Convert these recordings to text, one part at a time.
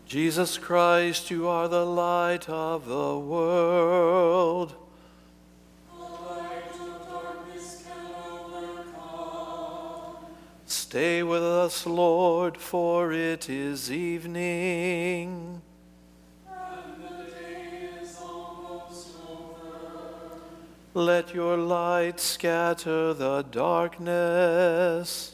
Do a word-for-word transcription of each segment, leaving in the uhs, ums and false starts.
Jesus Christ, you are the light of the world. The light of darkness can overcome. Stay with us, Lord, for it is evening. And the day is almost over. Let your light scatter the darkness.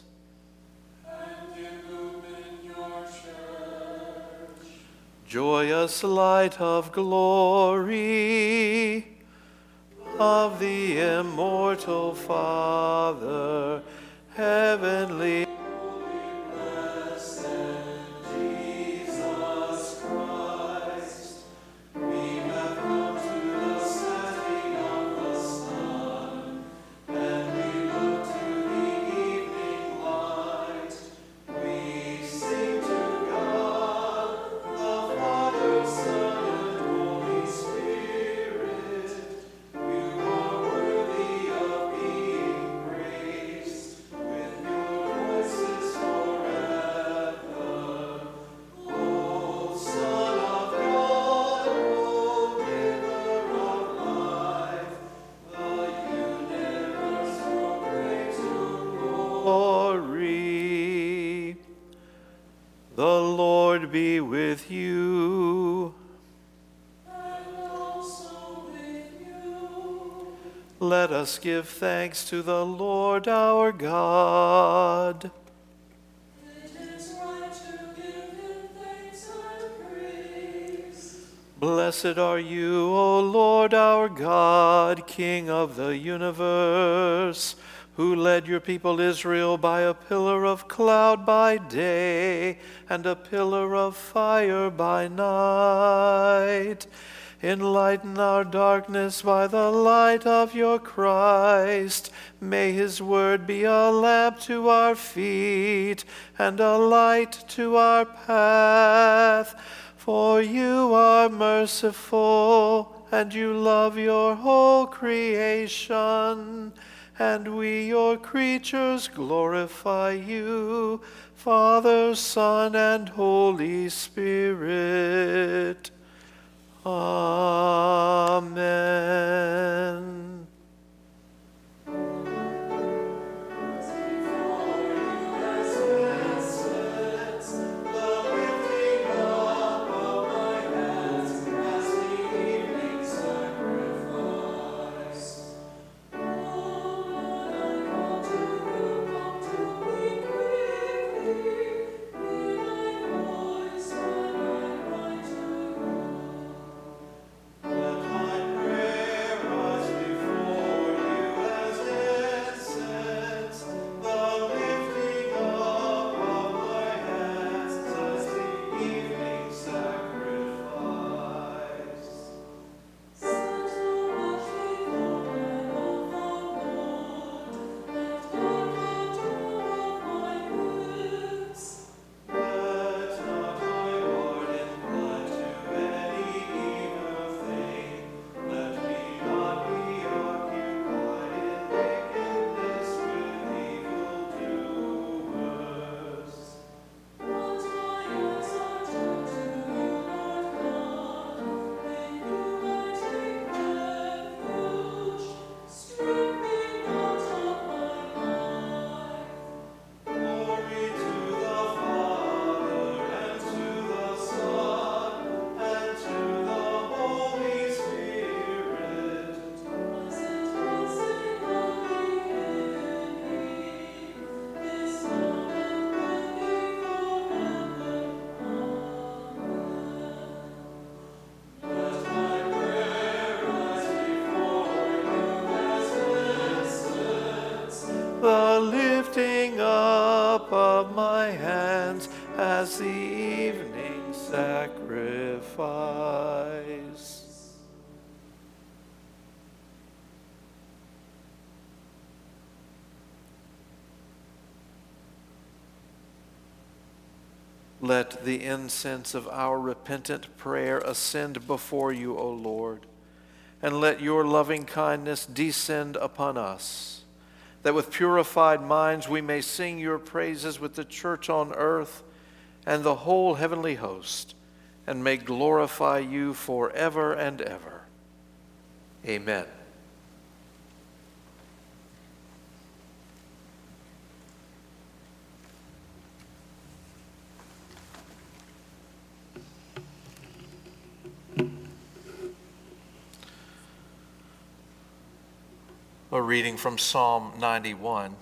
Joyous light of glory of the immortal Father, heavenly. Glory. The Lord be with you. And also with you. Let us give thanks to the Lord our God. It is right to give him thanks and praise. Blessed are you, O Lord our God, King of the universe, who led your people Israel by a pillar of cloud by day and a pillar of fire by night. Enlighten our darkness by the light of your Christ. May his word be a lamp to our feet and a light to our path. For you are merciful, and you love your whole creation. And we, your creatures, glorify you, Father, Son, and Holy Spirit. Amen. The lifting up of my hands as the evening sacrifice. Let the incense of our repentant prayer ascend before you, O Lord, and let your loving kindness descend upon us, that with purified minds we may sing your praises with the church on earth and the whole heavenly host, and may glorify you forever and ever. Amen. A reading from Psalm ninety-one.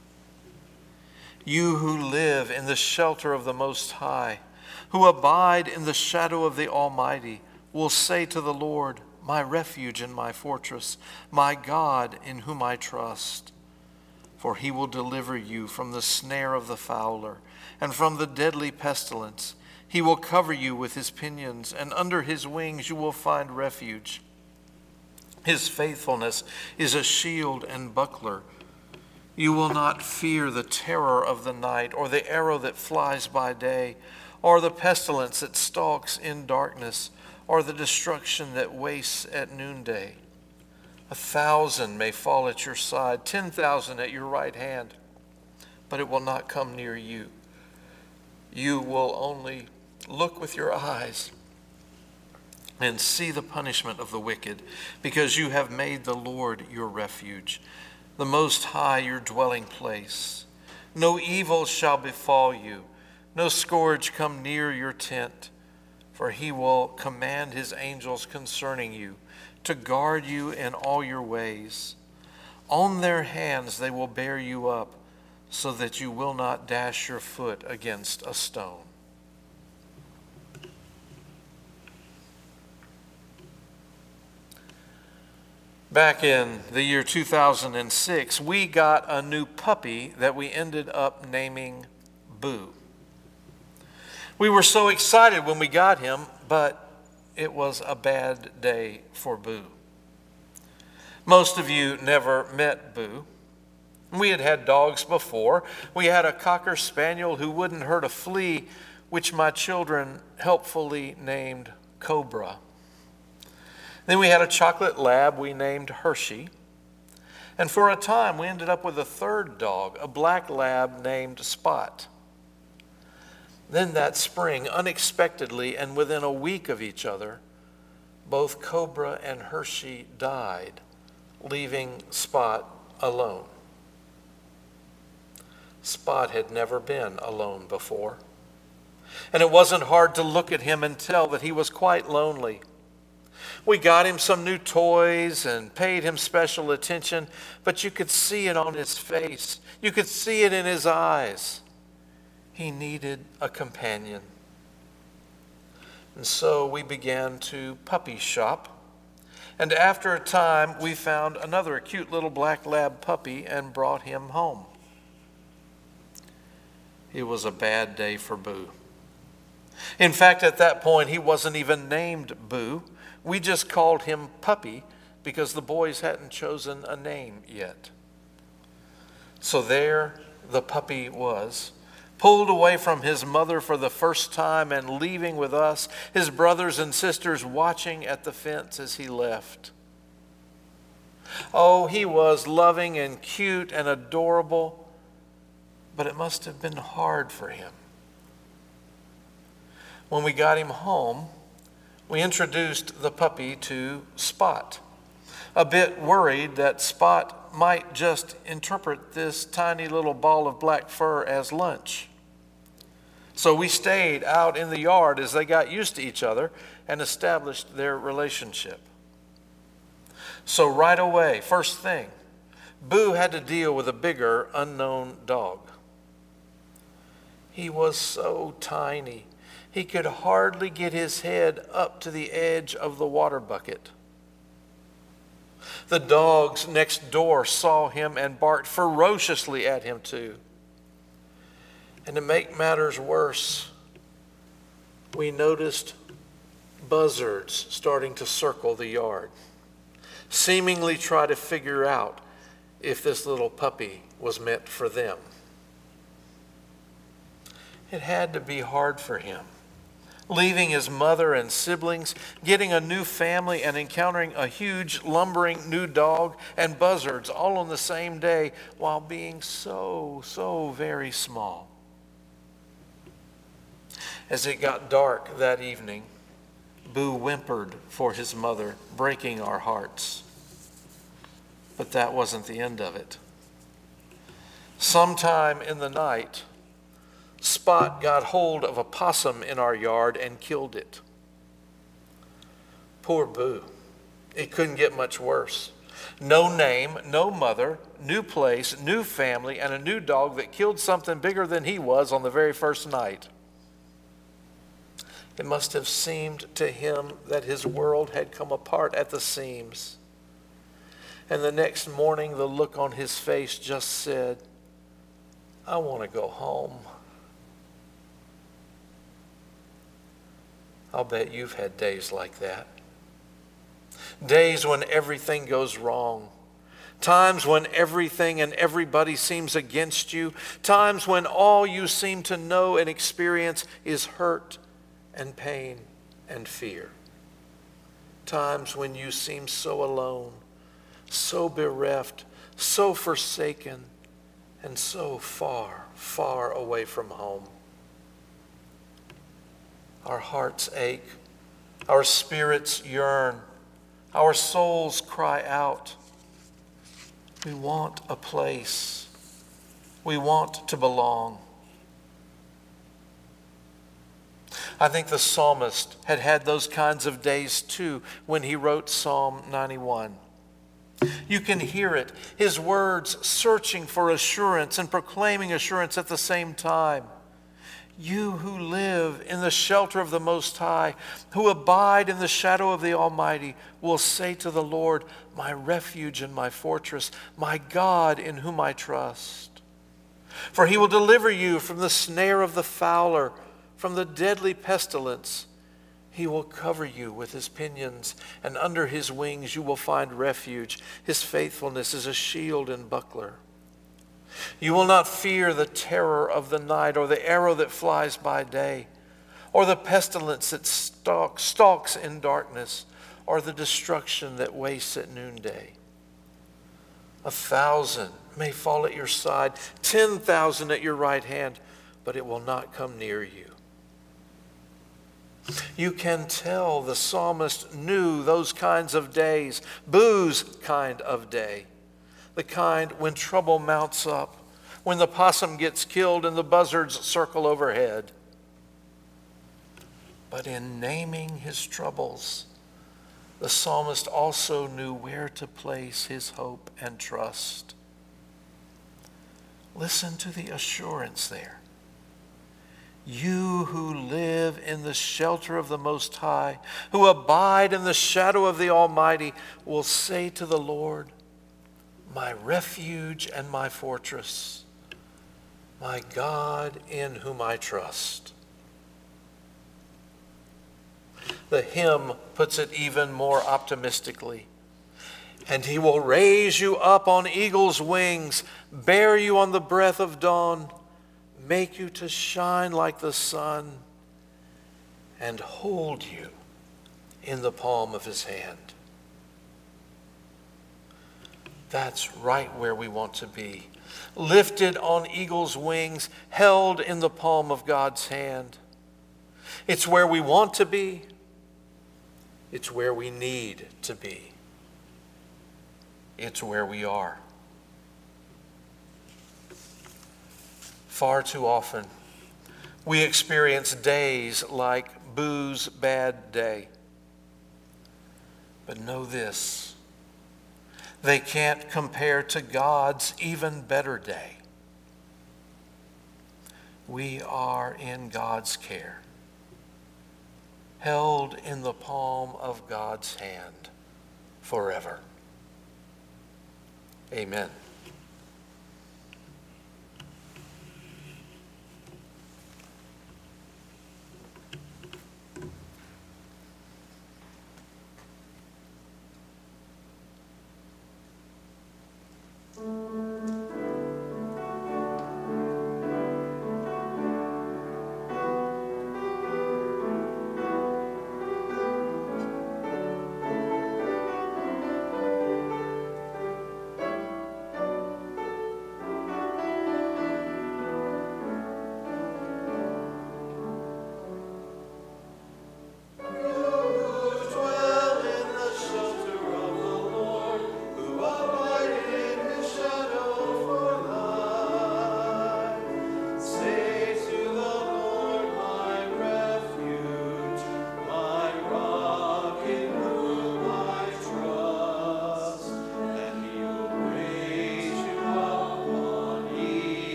You who live in the shelter of the Most High, who abide in the shadow of the Almighty, will say to the Lord, my refuge and my fortress, my God in whom I trust. For he will deliver you from the snare of the fowler and from the deadly pestilence. He will cover you with his pinions, and under his wings you will find refuge. His faithfulness is a shield and buckler. You will not fear the terror of the night, or the arrow that flies by day, or the pestilence that stalks in darkness, or the destruction that wastes at noonday. A thousand may fall at your side, ten thousand at your right hand, but it will not come near you. You will only look with your eyes and see the punishment of the wicked, because you have made the Lord your refuge, the Most High your dwelling place. No evil shall befall you, no scourge come near your tent, for he will command his angels concerning you, to guard you in all your ways. On their hands they will bear you up, so that you will not dash your foot against a stone. Back in the year two thousand six, we got a new puppy that we ended up naming Boo. We were so excited when we got him, but it was a bad day for Boo. Most of you never met Boo. We had had dogs before. We had a Cocker Spaniel who wouldn't hurt a flea, which my children helpfully named Cobra. Then we had a chocolate lab we named Hershey. And for a time, we ended up with a third dog, a black lab named Spot. Then that spring, unexpectedly and within a week of each other, both Cobra and Hershey died, leaving Spot alone. Spot had never been alone before. And it wasn't hard to look at him and tell that he was quite lonely. We got him some new toys and paid him special attention, but you could see it on his face. You could see it in his eyes. He needed a companion. And so we began to puppy shop. And after a time, we found another cute little black lab puppy and brought him home. It was a bad day for Boo. In fact, at that point, he wasn't even named Boo. We just called him Puppy because the boys hadn't chosen a name yet. So there the puppy was, pulled away from his mother for the first time and leaving with us, his brothers and sisters watching at the fence as he left. Oh, he was loving and cute and adorable, but it must have been hard for him. When we got him home, we introduced the puppy to Spot, a bit worried that Spot might just interpret this tiny little ball of black fur as lunch. So we stayed out in the yard as they got used to each other and established their relationship. So right away, first thing, Boo had to deal with a bigger, unknown dog. He was so tiny. He could hardly get his head up to the edge of the water bucket. The dogs next door saw him and barked ferociously at him too. And to make matters worse, we noticed buzzards starting to circle the yard, seemingly try to figure out if this little puppy was meant for them. It had to be hard for him, leaving his mother and siblings, getting a new family, and encountering a huge, lumbering new dog and buzzards all on the same day while being so, so very small. As it got dark that evening, Boo whimpered for his mother, breaking our hearts. But that wasn't the end of it. Sometime in the night, Spot got hold of a possum in our yard and killed it. Poor Boo. It couldn't get much worse. No name, no mother, new place, new family, and a new dog that killed something bigger than he was on the very first night. It must have seemed to him that his world had come apart at the seams. And the next morning, the look on his face just said, I want to go home. I'll bet you've had days like that. Days when everything goes wrong. Times when everything and everybody seems against you. Times when all you seem to know and experience is hurt and pain and fear. Times when you seem so alone, so bereft, so forsaken, and so far, far away from home. Our hearts ache, our spirits yearn, our souls cry out. We want a place. We want to belong. I think the psalmist had had those kinds of days too when he wrote Psalm ninety-one. You can hear it, his words searching for assurance and proclaiming assurance at the same time. You who live in the shelter of the Most High, who abide in the shadow of the Almighty, will say to the Lord, my refuge and my fortress, my God in whom I trust. For he will deliver you from the snare of the fowler, from the deadly pestilence. He will cover you with his pinions, and under his wings you will find refuge. His faithfulness is a shield and buckler. You will not fear the terror of the night, or the arrow that flies by day, or the pestilence that stalks, stalks in darkness, or the destruction that wastes at noonday. A thousand may fall at your side, ten thousand at your right hand, but it will not come near you. You can tell the psalmist knew those kinds of days, Boo's kind of day. The kind when trouble mounts up, when the possum gets killed and the buzzards circle overhead. But in naming his troubles, the psalmist also knew where to place his hope and trust. Listen to the assurance there. You who live in the shelter of the Most High, who abide in the shadow of the Almighty, will say to the Lord, my refuge and my fortress, my God in whom I trust. The hymn puts it even more optimistically. And he will raise you up on eagle's wings, bear you on the breath of dawn, make you to shine like the sun, and hold you in the palm of his hand. That's right where we want to be. Lifted on eagle's wings, held in the palm of God's hand. It's where we want to be. It's where we need to be. It's where we are. Far too often, we experience days like Boo's bad day. But know this. They can't compare to God's even better day. We are in God's care, held in the palm of God's hand forever. Amen.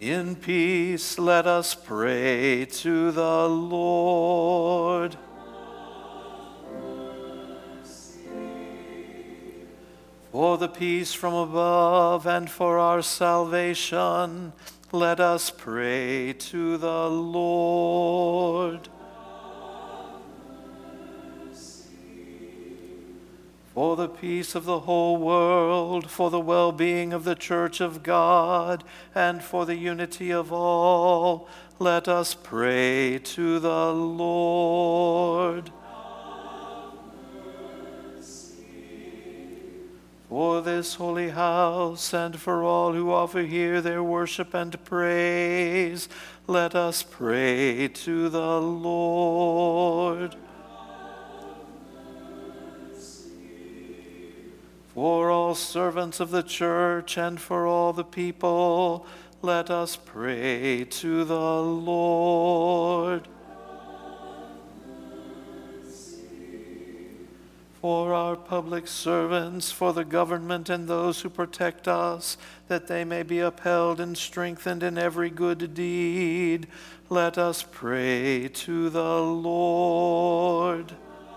In peace, let us pray to the Lord. For the peace from above and for our salvation, let us pray to the Lord. For the peace of the whole world, for the well-being of the Church of God, and for the unity of all, let us pray to the Lord. For this holy house, and for all who offer here their worship and praise, let us pray to the Lord. For all servants of the church and for all the people, let us pray to the Lord. For our public servants, for the government and those who protect us, that they may be upheld and strengthened in every good deed, let us pray to the Lord.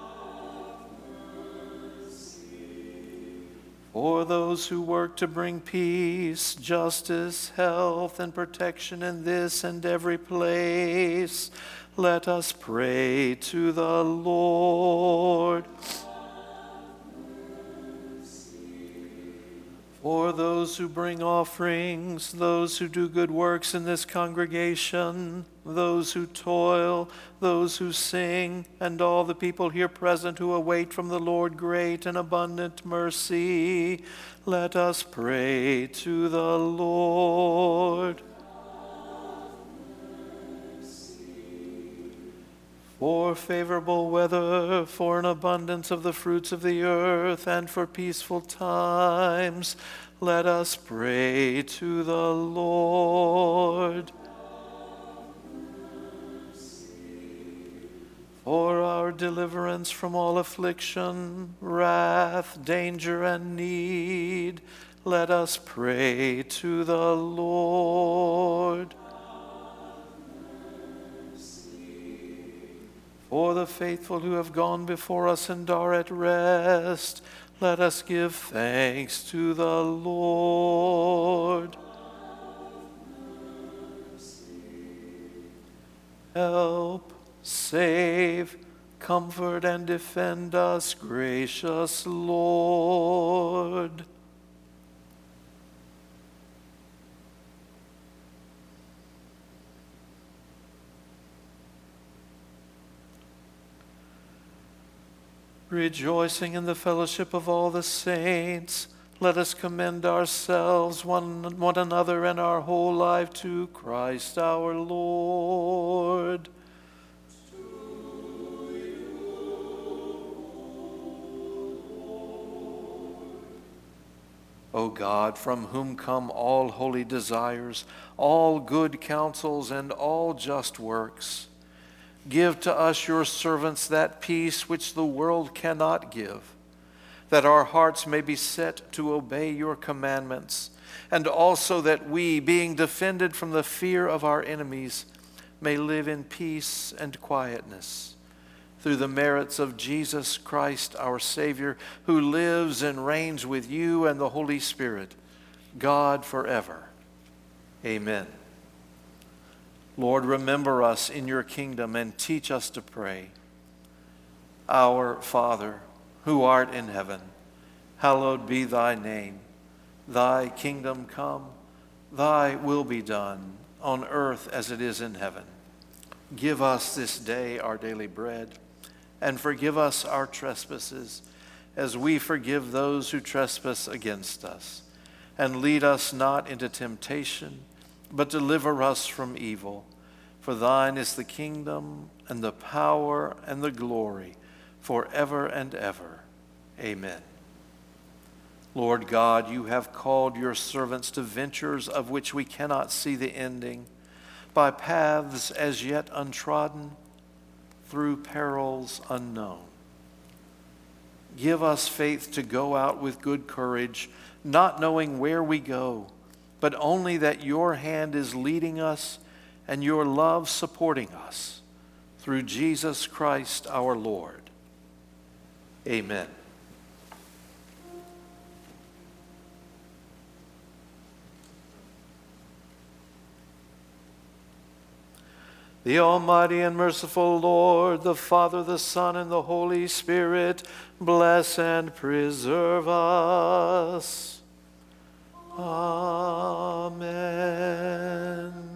For those who work to bring peace, justice, health, and protection in this and every place, let us pray to the Lord. For those who bring offerings, those who do good works in this congregation, those who toil, those who sing, and all the people here present who await from the Lord great and abundant mercy, let us pray to the Lord. For favorable weather, for an abundance of the fruits of the earth, and for peaceful times, let us pray to the Lord. For our deliverance from all affliction, wrath, danger, and need, let us pray to the Lord. For the faithful who have gone before us and are at rest, let us give thanks to the Lord. Help, save, comfort, and defend us, gracious Lord. Rejoicing in the fellowship of all the saints, let us commend ourselves, one, one another, and our whole life to Christ our Lord. O God, from whom come all holy desires, all good counsels, and all just works, give to us, your servants, that peace which the world cannot give, that our hearts may be set to obey your commandments, and also that we, being defended from the fear of our enemies, may live in peace and quietness, through the merits of Jesus Christ, our Savior, who lives and reigns with you and the Holy Spirit, God forever. Amen. Lord, remember us in your kingdom and teach us to pray. Our Father, who art in heaven, hallowed be thy name. Thy kingdom come, thy will be done, on earth as it is in heaven. Give us this day our daily bread, and forgive us our trespasses, as we forgive those who trespass against us. And lead us not into temptation, but deliver us from evil. For thine is the kingdom, and the power, and the glory, forever and ever. Amen. Lord God, you have called your servants to ventures of which we cannot see the ending, by paths as yet untrodden, through perils unknown. Give us faith to go out with good courage, not knowing where we go, but only that your hand is leading us and your love supporting us. Through Jesus Christ our Lord. Amen. The Almighty and merciful Lord, the Father, the Son, and the Holy Spirit, bless and preserve us. Amen.